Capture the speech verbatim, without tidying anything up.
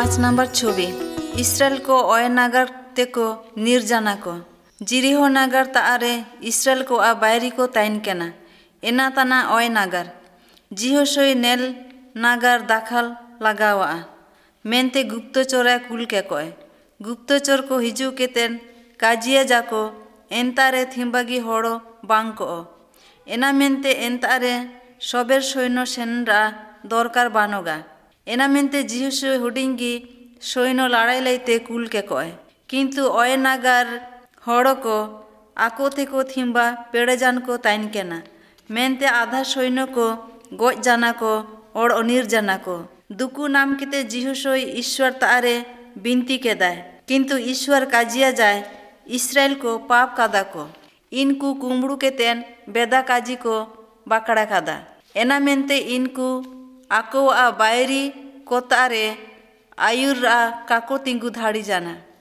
पाँच नंबर छवि इस्राएल को ओय नागर तेको निर्जाना को जिरिहो नागर तारे इस्राएल को आ बायरी को ताइन केना एना तना ओय नागर जिहोशोय नेल नागर दाखल लगावा मेनते गुप्तचोरा कुल के कोय गुप्तचोर को हिजू केतेन काजिया जाको एंतारे थिम्बागी होड़ो बांको एना मेनते एंतारे सोबेर सैन्य सेनरा दरकार बानोगा एना मेनते जिहोशोय हुडिंगी सैन्य लड़ाई लाइते कुल के कोय किंतु ओय नागार होड़ो को आको थेको थिम्बा पेड़े जान को ताइन केना मेनते आधा सैन्य को गोज जाना को और अनिर जाना को दुकू नाम केते जिहोशोय ईश्वर तारे बिनती के दाय किंतु ईश्वर काजिया जाए इस्राएल को पाप कादा को इनकू कुमड़ू के तेन बेदा काजी को बाकड़ा कादा एना मेनते इनकू आको आ बायरी को तारे आयुर आ काको तिंगू धाड़ी जाना